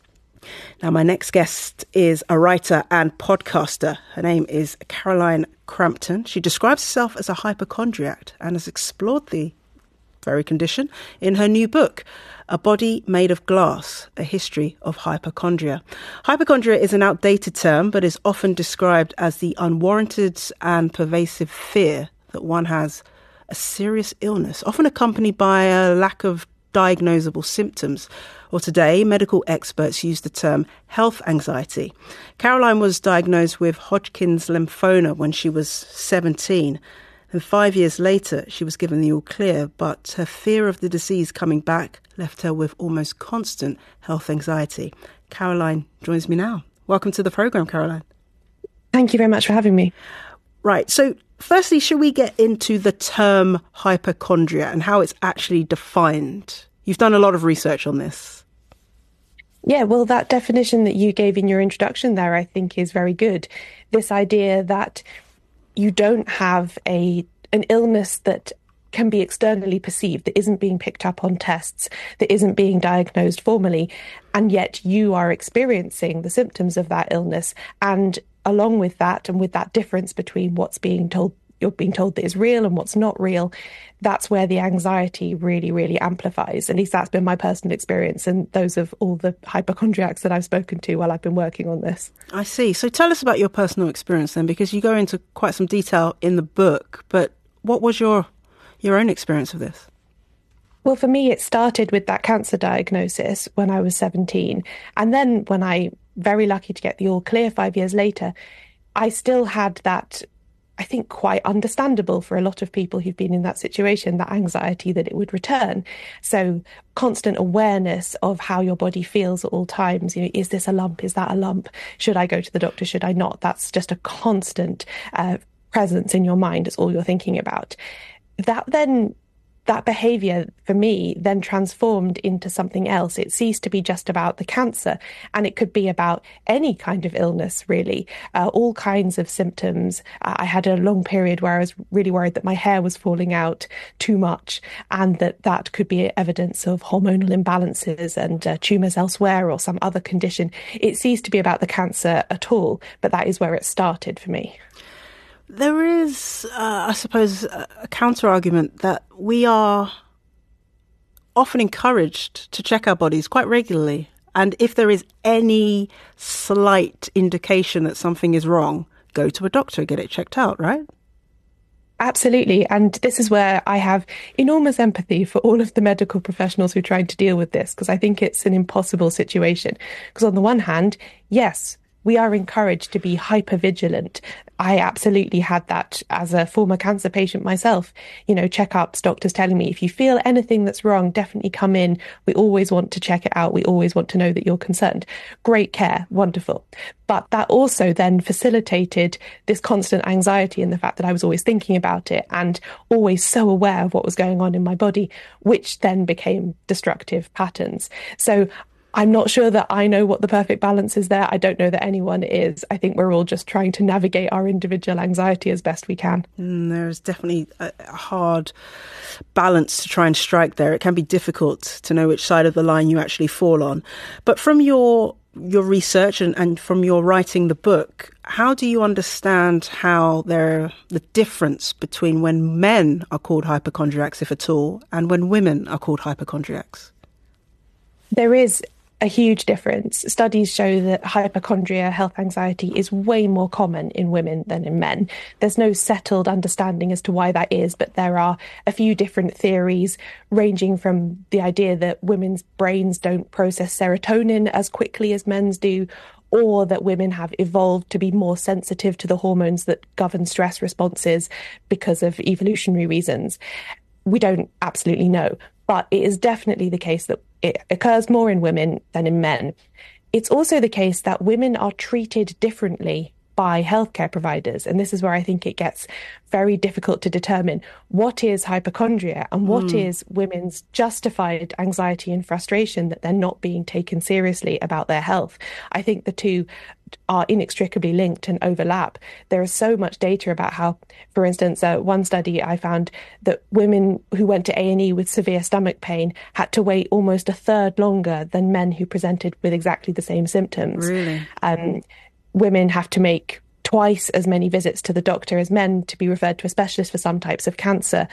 Now, my next guest is a writer and podcaster. Her name is Caroline Crampton. She describes herself as a hypochondriac and has explored the very condition in her new book, A Body Made of Glass, A History of Hypochondria. Hypochondria is an outdated term, but is often described as the unwarranted and pervasive fear that one has a serious illness, often accompanied by a lack of diagnosable symptoms. Or today, medical experts use the term health anxiety. Caroline was diagnosed with Hodgkin's lymphoma when she was 17. And 5 years later, she was given the all clear, but her fear of the disease coming back left her with almost constant health anxiety. Caroline joins me now. Welcome to the programme, Caroline. Thank you very much for having me. Right, so firstly, should we get into the term hypochondria and how it's actually defined? You've done a lot of research on this. Yeah, well, that definition that you gave in your introduction there, I think, is very good. This idea that you don't have an illness that can be externally perceived, that isn't being picked up on tests, that isn't being diagnosed formally, and yet you are experiencing the symptoms of that illness. And along with that, and with that difference between what's being told, you're being told that is real and what's not real, that's where the anxiety really, really amplifies. At least that's been my personal experience and those of all the hypochondriacs that I've spoken to while I've been working on this. I see. So tell us about your personal experience then, because you go into quite some detail in the book, but what was your own experience of this? Well, for me, it started with that cancer diagnosis when I was 17. And then when I very lucky to get the all clear 5 years later, I still had that, I think, quite understandable for a lot of people who've been in that situation, that anxiety that it would return. So constant awareness of how your body feels at all times. You know, is this a lump? Is that a lump? Should I go to the doctor? Should I not? That's just a constant presence in your mind. It's all you're thinking about. That behaviour, for me, then transformed into something else. It ceased to be just about the cancer, and it could be about any kind of illness, really, all kinds of symptoms. I had a long period where I was really worried that my hair was falling out too much, and that could be evidence of hormonal imbalances and tumours elsewhere or some other condition. It ceased to be about the cancer at all, but that is where it started for me. There is, I suppose, a counter-argument that we are often encouraged to check our bodies quite regularly. And if there is any slight indication that something is wrong, go to a doctor, get it checked out, right? Absolutely. And this is where I have enormous empathy for all of the medical professionals who are trying to deal with this, because I think it's an impossible situation. Because on the one hand, yes, we are encouraged to be hypervigilant. I absolutely had that as a former cancer patient myself. You know, checkups, doctors telling me, if you feel anything that's wrong, definitely come in. We always want to check it out. We always want to know that you're concerned. Great care. Wonderful. But that also then facilitated this constant anxiety and the fact that I was always thinking about it and always so aware of what was going on in my body, which then became destructive patterns. So I'm not sure that I know what the perfect balance is there. I don't know that anyone is. I think we're all just trying to navigate our individual anxiety as best we can. There's definitely a hard balance to try and strike there. It can be difficult to know which side of the line you actually fall on. But from your research and from your writing the book, how do you understand how the difference between when men are called hypochondriacs, if at all, and when women are called hypochondriacs? There is a huge difference. Studies show that hypochondria, health anxiety, is way more common in women than in men. There's no settled understanding as to why that is, but there are a few different theories, ranging from the idea that women's brains don't process serotonin as quickly as men's do, or that women have evolved to be more sensitive to the hormones that govern stress responses because of evolutionary reasons. We don't absolutely know, but it is definitely the case that it occurs more in women than in men. It's also the case that women are treated differently by healthcare providers. And this is where I think it gets very difficult to determine what is hypochondria and what is women's justified anxiety and frustration that they're not being taken seriously about their health. I think the two are inextricably linked and overlap. There is so much data about how, for instance, one study I found that women who went to A&E with severe stomach pain had to wait almost a third longer than men who presented with exactly the same symptoms. Really? Women have to make twice as many visits to the doctor as men to be referred to a specialist for some types of cancer.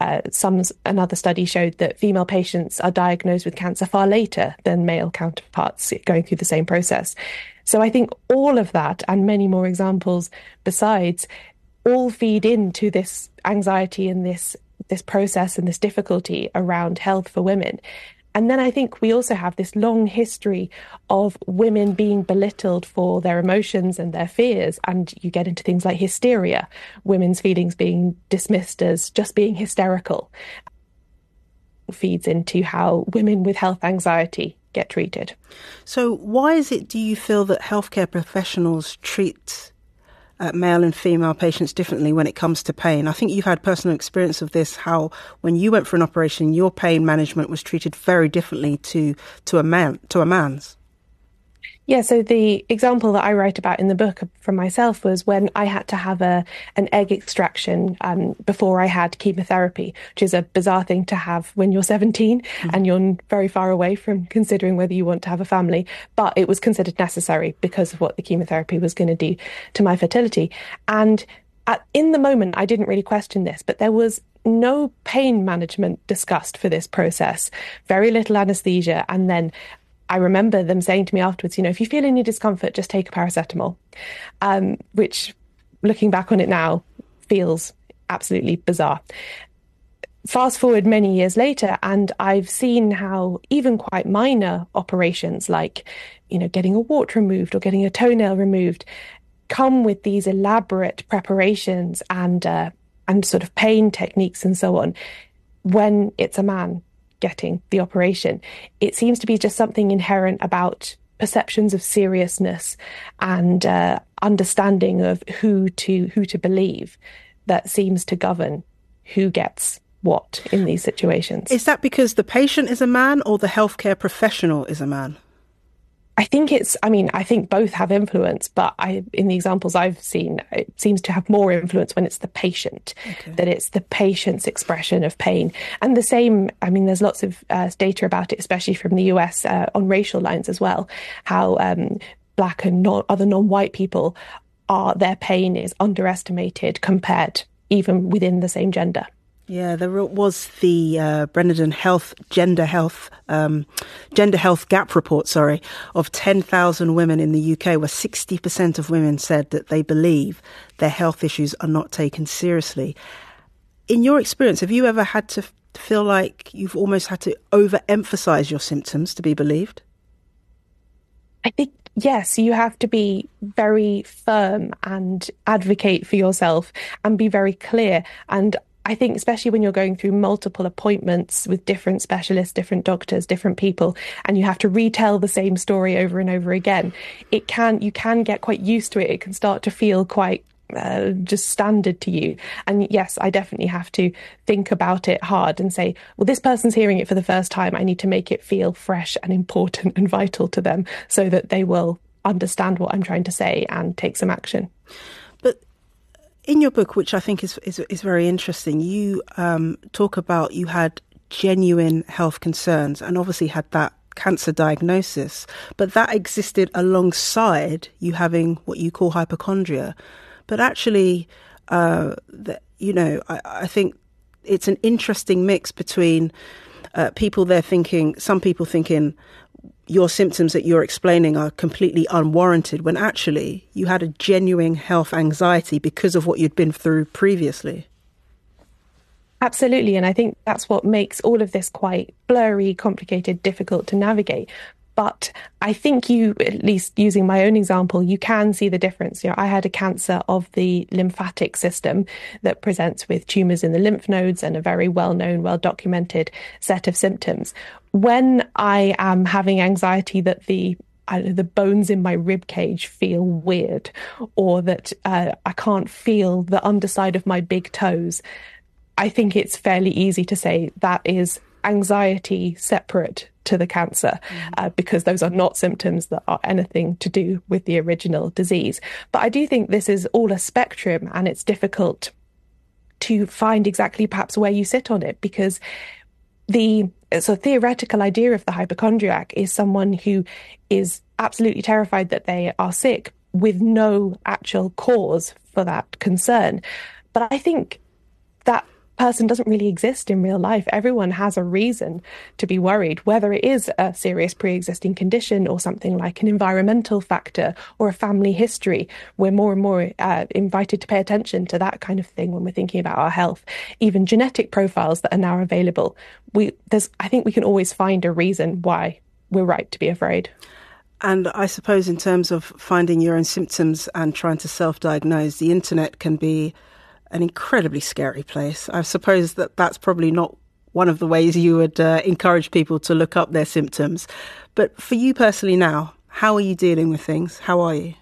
Another study showed that female patients are diagnosed with cancer far later than male counterparts going through the same process. So I think all of that and many more examples besides all feed into this anxiety and this process and this difficulty around health for women. And then I think we also have this long history of women being belittled for their emotions and their fears. And you get into things like hysteria, women's feelings being dismissed as just being hysterical. It feeds into how women with health anxiety get treated. So why is it, do you feel, that healthcare professionals treat male and female patients differently when it comes to pain? I think you've had personal experience of this, how when you went for an operation, your pain management was treated very differently to a man's. Yeah, so the example that I write about in the book from myself was when I had to have an egg extraction before I had chemotherapy, which is a bizarre thing to have when you're 17 and you're very far away from considering whether you want to have a family. But it was considered necessary because of what the chemotherapy was going to do to my fertility. And in the moment, I didn't really question this, but there was no pain management discussed for this process, very little anesthesia, and then I remember them saying to me afterwards, if you feel any discomfort, just take a paracetamol, which, looking back on it now, feels absolutely bizarre. Fast forward many years later, and I've seen how even quite minor operations like, getting a wart removed or getting a toenail removed come with these elaborate preparations and sort of pain techniques and so on when it's a man getting the operation. It seems to be just something inherent about perceptions of seriousness and understanding of who to believe that seems to govern who gets what in these situations. Is that because the patient is a man or the healthcare professional is a man? I think I think both have influence, but in the examples I've seen, it seems to have more influence when it's the patient, that it's the patient's expression of pain. And the same, there's lots of data about it, especially from the US on racial lines as well, how black and other non-white people, their pain is underestimated compared even within the same gender. Yeah, there was the Brendan Gender Health Gap Report, of 10,000 women in the UK, where 60% of women said that they believe their health issues are not taken seriously. In your experience, have you ever had to feel like you've almost had to overemphasize your symptoms to be believed? I think, yes, you have to be very firm and advocate for yourself and be very clear. And I think especially when you're going through multiple appointments with different specialists, different doctors, different people, and you have to retell the same story over and over again, you can get quite used to it. It can start to feel quite just standard to you. And yes, I definitely have to think about it hard and say, well, this person's hearing it for the first time. I need to make it feel fresh and important and vital to them so that they will understand what I'm trying to say and take some action. But in your book, which I think is very interesting, you talk about you had genuine health concerns and obviously had that cancer diagnosis, but that existed alongside you having what you call hypochondria. But actually, I think it's an interesting mix between some people thinking your symptoms that you're explaining are completely unwarranted, when actually you had a genuine health anxiety because of what you'd been through previously. Absolutely. And I think that's what makes all of this quite blurry, complicated, difficult to navigate. But I think you, at least using my own example, you can see the difference. I had a cancer of the lymphatic system that presents with tumours in the lymph nodes and a very well-known, well-documented set of symptoms. When I am having anxiety that the bones in my rib cage feel weird, or that I can't feel the underside of my big toes, I think it's fairly easy to say that is anxiety separate to the cancer, because those are not symptoms that are anything to do with the original disease. But I do think this is all a spectrum, and it's difficult to find exactly perhaps where you sit on it, because the theoretical idea of the hypochondriac is someone who is absolutely terrified that they are sick with no actual cause for that concern. But I think that person doesn't really exist in real life. Everyone has a reason to be worried, whether it is a serious pre-existing condition or something like an environmental factor or a family history. We're more and more invited to pay attention to that kind of thing when we're thinking about our health. Even genetic profiles that are now available. I think we can always find a reason why we're right to be afraid. And I suppose in terms of finding your own symptoms and trying to self-diagnose, the internet can be an incredibly scary place. I suppose that's probably not one of the ways you would encourage people to look up their symptoms. But for you personally now, how are you dealing with things? How are you?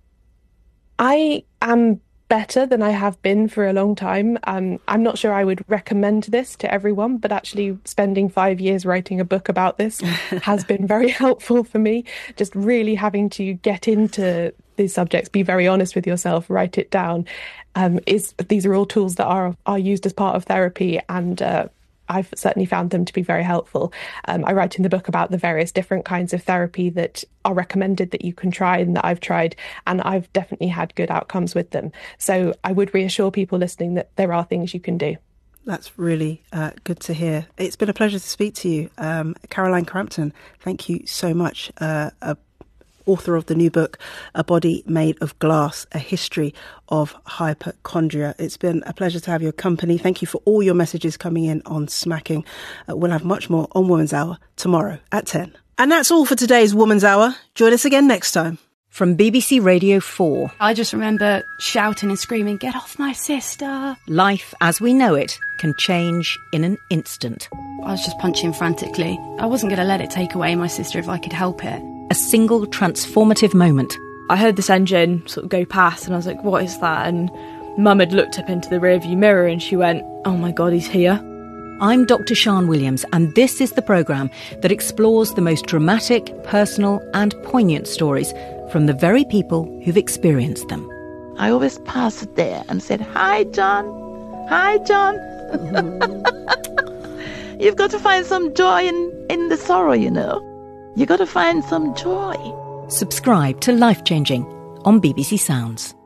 I am better than I have been for a long time. I'm not sure I would recommend this to everyone, but actually spending 5 years writing a book about this has been very helpful for me. Just really having to get into these subjects, be very honest with yourself, write it down. These are all tools that are used as part of therapy, and I've certainly found them to be very helpful. I write in the book about the various different kinds of therapy that are recommended that you can try and that I've tried, and I've definitely had good outcomes with them. So I would reassure people listening that there are things you can do. That's really good to hear. It's been a pleasure to speak to you. Caroline Crampton, thank you so much. Author of the new book, A Body Made of Glass, A History of Hypochondria. It's been a pleasure to have your company. Thank you for all your messages coming in on Smacking. We'll have much more on Woman's Hour tomorrow at 10. And that's all for today's Woman's Hour. Join us again next time. From BBC Radio 4. I just remember shouting and screaming, "Get off my sister!" Life as we know it can change in an instant. I was just punching frantically. I wasn't going to let it take away my sister if I could help it. A single transformative moment. I heard this engine sort of go past and I was like, what is that? And Mum had looked up into the rearview mirror and she went, oh my God, he's here. I'm Dr. Sian Williams, and this is the programme that explores the most dramatic, personal and poignant stories from the very people who've experienced them. I always passed it there and said, "Hi, John. Hi, John." You've got to find some joy in the sorrow, you know. You got to find some joy. Subscribe to Life Changing on BBC Sounds.